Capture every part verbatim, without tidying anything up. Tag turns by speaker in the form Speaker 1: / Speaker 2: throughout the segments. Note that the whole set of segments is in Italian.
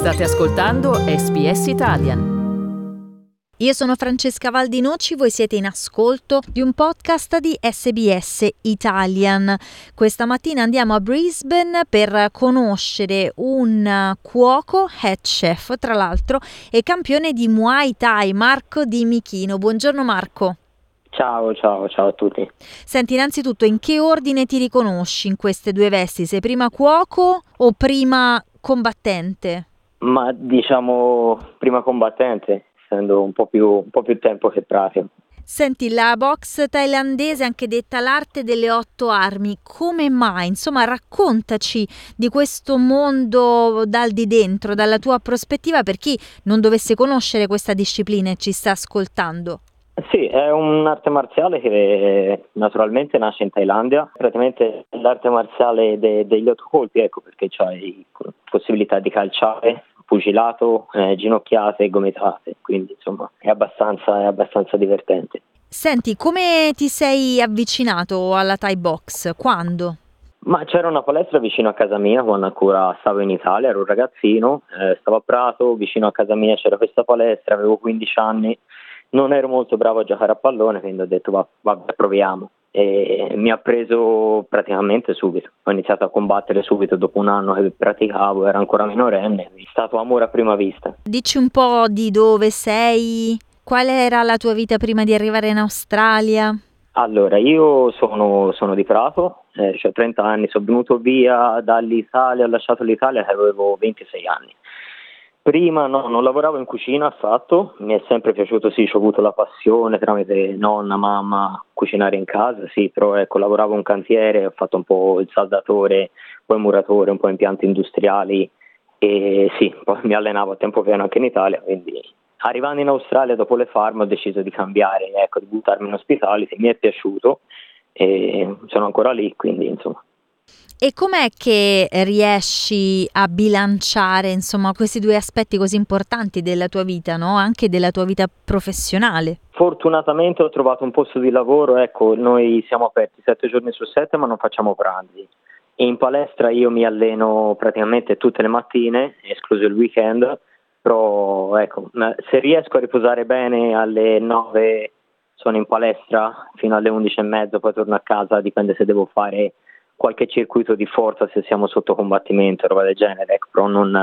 Speaker 1: State ascoltando S B S Italian.
Speaker 2: Io sono Francesca Valdinoci, voi siete in ascolto di un podcast di S B S Italian. Questa mattina andiamo a Brisbane per conoscere un cuoco, head chef tra l'altro, e campione di Muay Thai, Marco Di Michino. Buongiorno Marco.
Speaker 3: Ciao, ciao, ciao a tutti.
Speaker 2: Senti, innanzitutto in che ordine ti riconosci in queste due vesti? Sei prima cuoco o prima combattente?
Speaker 3: Ma diciamo prima combattente, essendo un po' più, un po' più tempo che pratico.
Speaker 2: Senti, la box thailandese, anche detta l'arte delle otto armi, come mai? Insomma, raccontaci di questo mondo dal di dentro, dalla tua prospettiva, per chi non dovesse conoscere questa disciplina e ci sta ascoltando.
Speaker 3: Sì, è un'arte marziale che naturalmente nasce in Thailandia, praticamente l'arte marziale de- degli otto colpi, ecco perché c'hai possibilità di calciare, pugilato, eh, ginocchiate e gomitate, quindi insomma è abbastanza, è abbastanza divertente.
Speaker 2: Senti, come ti sei avvicinato alla Thai box? Quando?
Speaker 3: Ma c'era una palestra vicino a casa mia quando ancora stavo in Italia, ero un ragazzino, eh, stavo a Prato, vicino a casa mia c'era questa palestra, avevo quindici anni, non ero molto bravo a giocare a pallone, quindi ho detto va, vabbè proviamo. E mi ha preso praticamente subito, ho iniziato a combattere subito dopo un anno che praticavo, ero ancora minorenne, è stato amore a prima vista.
Speaker 2: Dici un po' di dove sei, qual era la tua vita prima di arrivare in Australia?
Speaker 3: Allora, io sono, sono di Prato, eh, ho trenta anni, sono venuto via dall'Italia, ho lasciato l'Italia che avevo ventisei anni. Prima no, non lavoravo in cucina affatto, mi è sempre piaciuto, sì, ho avuto la passione tramite nonna, mamma, cucinare in casa, sì, però ecco, lavoravo in cantiere, ho fatto un po' il saldatore, poi muratore, un po' impianti industriali e sì, poi mi allenavo a tempo pieno anche in Italia, quindi arrivando in Australia dopo le farm ho deciso di cambiare, ecco, di buttarmi in hospitality, mi è piaciuto e sono ancora lì, quindi insomma.
Speaker 2: E com'è che riesci a bilanciare, insomma, questi due aspetti così importanti della tua vita, no? Anche della tua vita professionale?
Speaker 3: Fortunatamente ho trovato un posto di lavoro, ecco, noi siamo aperti sette giorni su sette ma non facciamo pranzi. In palestra io mi alleno praticamente tutte le mattine, escluso il weekend, però ecco, se riesco a riposare bene alle nove sono in palestra fino alle undici e mezza, poi torno a casa, dipende se devo fare qualche circuito di forza, se siamo sotto combattimento, roba del genere, ecco, però non,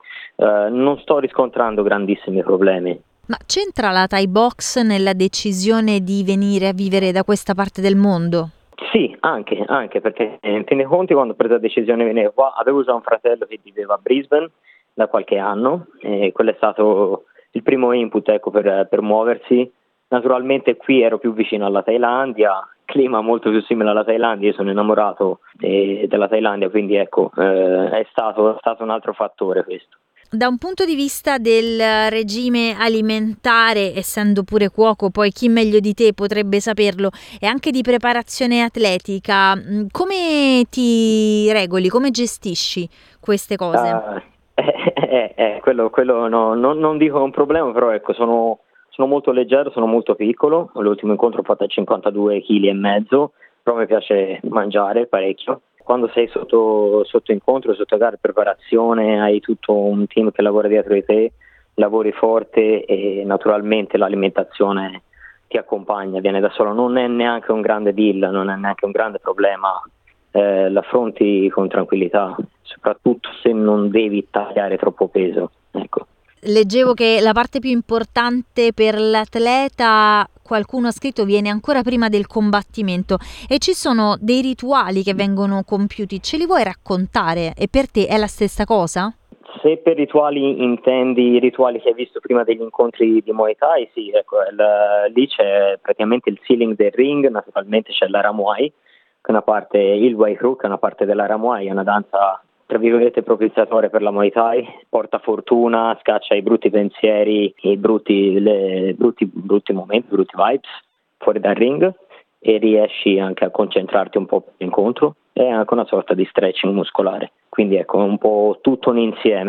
Speaker 3: eh, non sto riscontrando grandissimi problemi.
Speaker 2: Ma c'entra la Thai box nella decisione di venire a vivere da questa parte del mondo?
Speaker 3: Sì, anche, anche perché eh, in fin dei conti quando ho preso la decisione di venire qua avevo già un fratello che viveva a Brisbane da qualche anno e quello è stato il primo input, ecco, per, per muoversi. Naturalmente qui ero più vicino alla Thailandia, clima molto più simile alla Thailandia, io sono innamorato eh, della Thailandia, quindi ecco, eh, è stato, è stato un altro fattore questo.
Speaker 2: Da un punto di vista del regime alimentare, essendo pure cuoco, poi chi meglio di te potrebbe saperlo, e anche di preparazione atletica, come ti regoli, come gestisci queste cose?
Speaker 3: Uh, eh, eh, eh, quello quello no, non, non dico un problema, però ecco, sono... Sono molto leggero, sono molto piccolo, l'ultimo incontro ho fatto a cinquantadue chili e mezzo, però mi piace mangiare parecchio. Quando sei sotto, sotto incontro, sotto gara, preparazione, hai tutto un team che lavora dietro di te, lavori forte e naturalmente l'alimentazione ti accompagna, viene da solo, non è neanche un grande deal, non è neanche un grande problema, eh, l'affronti con tranquillità, soprattutto se non devi tagliare troppo peso, ecco.
Speaker 2: Leggevo che la parte più importante per l'atleta, qualcuno ha scritto, viene ancora prima del combattimento e ci sono dei rituali che vengono compiuti. Ce li vuoi raccontare? E per te è la stessa cosa?
Speaker 3: Se per rituali intendi i rituali che hai visto prima degli incontri di Muay Thai, sì, ecco, il, lì c'è praticamente il ceiling del ring, naturalmente c'è l'Ara Muay, che è una parte, il Wai Kru, che è una parte dell'Ara Muay, è una danza tra virgolette propiziatore per la Muay Thai, porta fortuna, scaccia i brutti pensieri, i brutti, le, brutti, brutti momenti, brutti vibes fuori dal ring e riesci anche a concentrarti un po' per l'incontro, è anche una sorta di stretching muscolare, quindi ecco un po' tutto un insieme.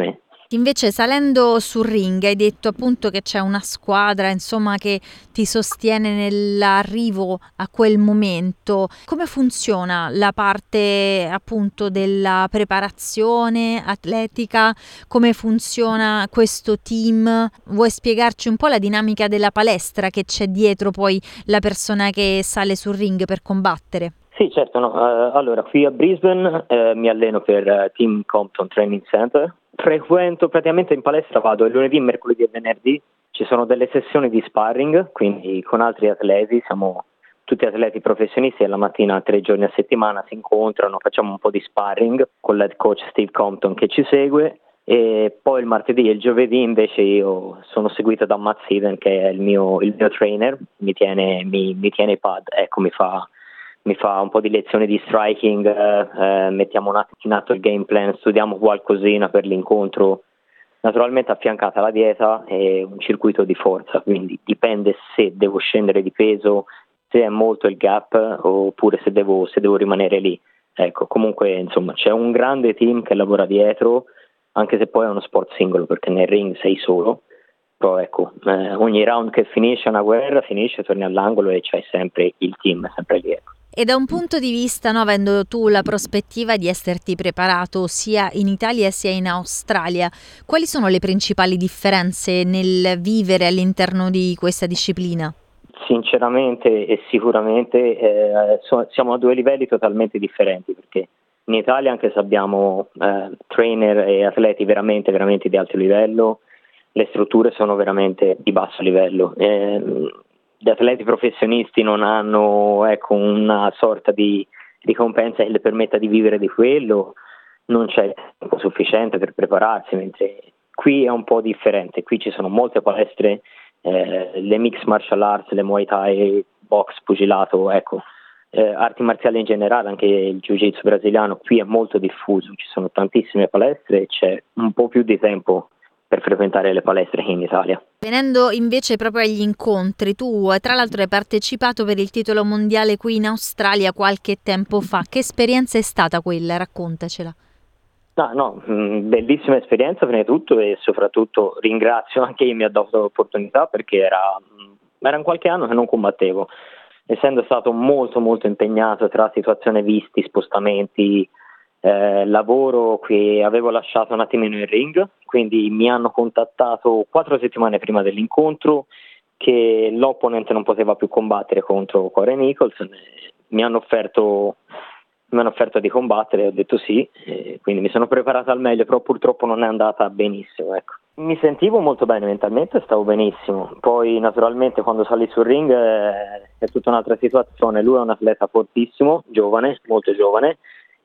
Speaker 2: Invece salendo sul ring hai detto appunto che c'è una squadra insomma che ti sostiene nell'arrivo a quel momento. Come funziona la parte appunto della preparazione atletica? Come funziona questo team? Vuoi spiegarci un po' la dinamica della palestra che c'è dietro poi la persona che sale sul ring per combattere?
Speaker 3: Sì, certo. No. Uh, allora, qui a Brisbane uh, mi alleno per uh, Team Compton Training Center. Frequento praticamente in palestra, vado il lunedì, mercoledì e venerdì. Ci sono delle sessioni di sparring, quindi con altri atleti, siamo tutti atleti professionisti e la mattina tre giorni a settimana si incontrano, facciamo un po' di sparring con l'head coach Steve Compton che ci segue. E poi il martedì e il giovedì invece io sono seguito da Matt Steven che è il mio, il mio trainer, mi tiene, mi, mi tiene i pad, ecco, mi fa... mi fa un po' di lezioni di striking, eh, mettiamo un attimo in atto il game plan, studiamo qualcosina per l'incontro, naturalmente affiancata alla dieta e un circuito di forza, quindi dipende se devo scendere di peso, se è molto il gap oppure se devo, se devo rimanere lì. Ecco, comunque insomma c'è un grande team che lavora dietro, anche se poi è uno sport singolo perché nel ring sei solo, però ecco, eh, ogni round che finisce una guerra, finisce, torni all'angolo e c'hai sempre il team, sempre lì, ecco.
Speaker 2: E da un punto di vista, no, avendo tu la prospettiva di esserti preparato sia in Italia sia in Australia, quali sono le principali differenze nel vivere all'interno di questa disciplina?
Speaker 3: Sinceramente e sicuramente eh, so, siamo a due livelli totalmente differenti, perché in Italia, anche se abbiamo eh, trainer e atleti veramente, veramente di alto livello, le strutture sono veramente di basso livello. Eh, gli atleti professionisti non hanno ecco, una sorta di ricompensa che le permetta di vivere di quello, non c'è tempo sufficiente per prepararsi, mentre qui è un po' differente, qui ci sono molte palestre, eh, le mixed martial arts, le Muay Thai, box, pugilato, ecco, eh, arti marziali in generale, anche il jiu-jitsu brasiliano, qui è molto diffuso, ci sono tantissime palestre e c'è un po' più di tempo per frequentare le palestre in Italia.
Speaker 2: Venendo invece proprio agli incontri, tu tra l'altro hai partecipato per il titolo mondiale qui in Australia qualche tempo fa, che esperienza è stata quella? Raccontacela.
Speaker 3: No, no, mh, bellissima esperienza prima di tutto e soprattutto ringrazio anche chi mi ha dato l'opportunità perché era, mh, era in qualche anno che non combattevo, essendo stato molto molto impegnato tra situazioni visti, spostamenti, Eh, lavoro che avevo lasciato un attimino in ring, quindi mi hanno contattato quattro settimane prima dell'incontro che l'opponent non poteva più combattere contro Corey Nicholson, mi hanno offerto mi hanno offerto di combattere, ho detto sì, e quindi mi sono preparato al meglio, però purtroppo non è andata benissimo, ecco. Mi sentivo molto bene mentalmente, stavo benissimo, poi naturalmente quando sali sul ring eh, è tutta un'altra situazione, lui è un atleta fortissimo, giovane, molto giovane,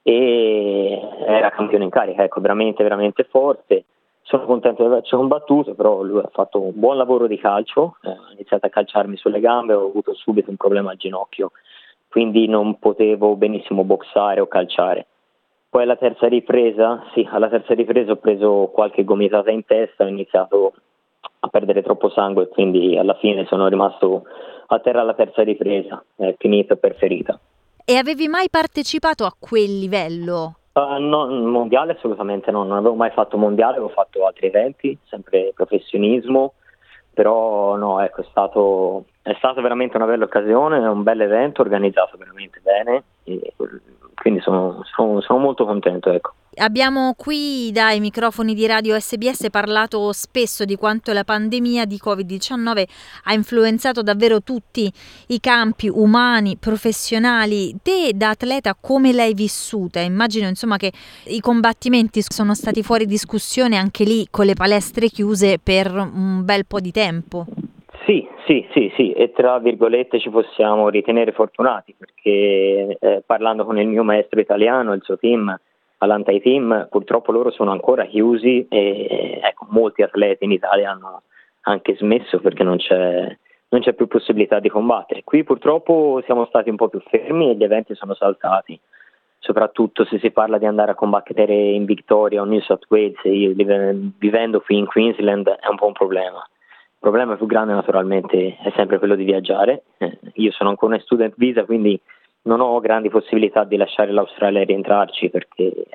Speaker 3: e era campione in carica, ecco, veramente veramente forte. Sono contento di averci combattuto, però lui ha fatto un buon lavoro di calcio, eh, ha iniziato a calciarmi sulle gambe, ho avuto subito un problema al ginocchio, quindi non potevo benissimo boxare o calciare. Poi alla terza ripresa, sì, alla terza ripresa ho preso qualche gomitata in testa, ho iniziato a perdere troppo sangue, quindi alla fine sono rimasto a terra alla terza ripresa, è finita per ferita.
Speaker 2: E avevi mai partecipato a quel livello?
Speaker 3: Uh, no, mondiale assolutamente no, non avevo mai fatto mondiale, avevo fatto altri eventi, sempre professionismo, però no, ecco, è stato, è stata veramente una bella occasione, è un bel evento organizzato veramente bene, e quindi sono, sono, sono molto contento, ecco.
Speaker 2: Abbiamo qui dai microfoni di Radio S B S parlato spesso di quanto la pandemia di covid diciannove ha influenzato davvero tutti i campi umani, professionali. Te da atleta come l'hai vissuta? Immagino insomma che i combattimenti sono stati fuori discussione anche lì con le palestre chiuse per un bel po' di tempo.
Speaker 3: Sì, sì, sì, sì, e tra virgolette ci possiamo ritenere fortunati perché eh, parlando con il mio maestro italiano, il suo team, all'anti-team, purtroppo loro sono ancora chiusi e ecco, molti atleti in Italia hanno anche smesso perché non c'è, non c'è più possibilità di combattere. Qui purtroppo siamo stati un po' più fermi e gli eventi sono saltati, soprattutto se si parla di andare a combattere in Victoria o New South Wales, io vivendo qui in Queensland è un po' un problema. Il problema più grande naturalmente è sempre quello di viaggiare, eh, io sono ancora in student visa quindi non ho grandi possibilità di lasciare l'Australia e rientrarci perché ecco,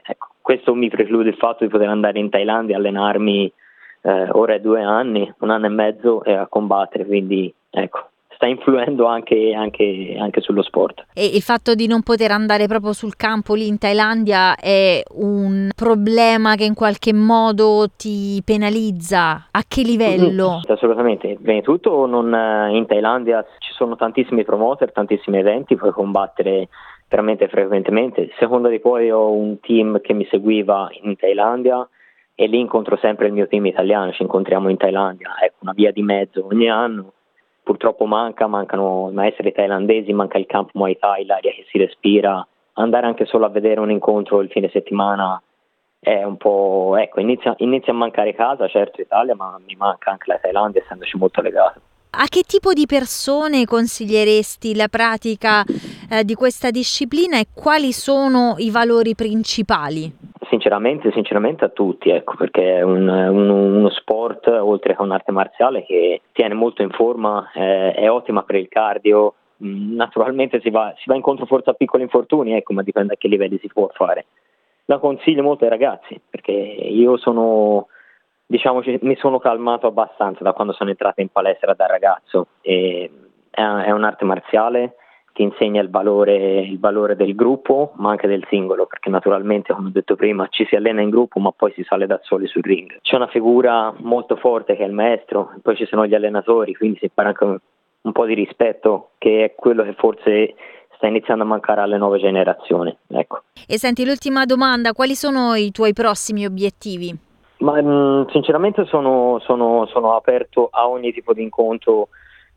Speaker 3: questo mi preclude il fatto di poter andare in Thailandia e allenarmi eh, ora è due anni, un anno e mezzo e a combattere, quindi ecco, sta influendo anche, anche, anche sullo sport.
Speaker 2: E il fatto di non poter andare proprio sul campo lì in Thailandia è un problema che in qualche modo ti penalizza? A che livello?
Speaker 3: Mm, assolutamente, prima di tutto non, in Thailandia ci sono tantissimi promoter, tantissimi eventi, puoi combattere veramente frequentemente. Secondo di poi ho un team che mi seguiva in Thailandia e lì incontro sempre il mio team italiano, ci incontriamo in Thailandia, ecco, una via di mezzo ogni anno. Purtroppo manca, mancano i maestri thailandesi, manca il campo Muay Thai, l'aria che si respira, andare anche solo a vedere un incontro il fine settimana è un po', ecco, inizia, inizia a mancare casa, certo Italia, ma mi manca anche la Thailandia essendoci molto legato.
Speaker 2: A che tipo di persone consiglieresti la pratica eh, di questa disciplina e quali sono i valori principali?
Speaker 3: Sinceramente, sinceramente a tutti, ecco, perché è un, un, uno sport, oltre che un'arte marziale, che tiene molto in forma, eh, è ottima per il cardio. Naturalmente si va, si va incontro forse a piccoli infortuni, ecco, ma dipende a che livelli si può fare. La consiglio molto ai ragazzi, perché io sono, diciamo, mi sono calmato abbastanza da quando sono entrato in palestra da ragazzo. E è, è un'arte marziale che insegna il valore, il valore del gruppo, ma anche del singolo, perché naturalmente, come ho detto prima, ci si allena in gruppo, ma poi si sale da soli sul ring. C'è una figura molto forte che è il maestro, poi ci sono gli allenatori, quindi si impara anche un, un po' di rispetto, che è quello che forse sta iniziando a mancare alle nuove generazioni. Ecco.
Speaker 2: E senti, l'ultima domanda, quali sono i tuoi prossimi obiettivi?
Speaker 3: Ma mh, sinceramente sono, sono, sono aperto a ogni tipo di incontro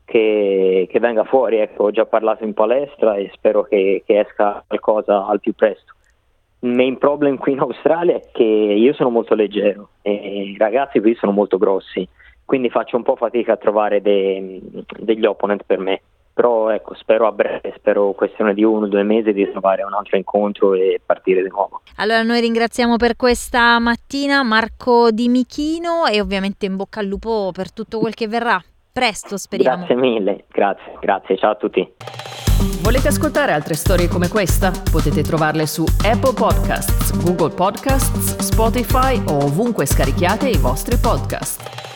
Speaker 3: Che, che venga fuori, ecco, ho già parlato in palestra e spero che, che esca qualcosa al più presto. Il main problem qui in Australia è che io sono molto leggero e i ragazzi qui sono molto grossi, quindi faccio un po' fatica a trovare de, degli opponent per me, però ecco, spero a breve, spero questione di uno o due mesi di trovare un altro incontro e partire di nuovo.
Speaker 2: Allora noi ringraziamo per questa mattina Marco Di Michino e ovviamente in bocca al lupo per tutto quel che verrà. Presto, speriamo.
Speaker 3: Grazie mille, grazie, grazie, ciao a tutti.
Speaker 1: Volete ascoltare altre storie come questa? Potete trovarle su Apple Podcasts, Google Podcasts, Spotify o ovunque scarichiate i vostri podcast.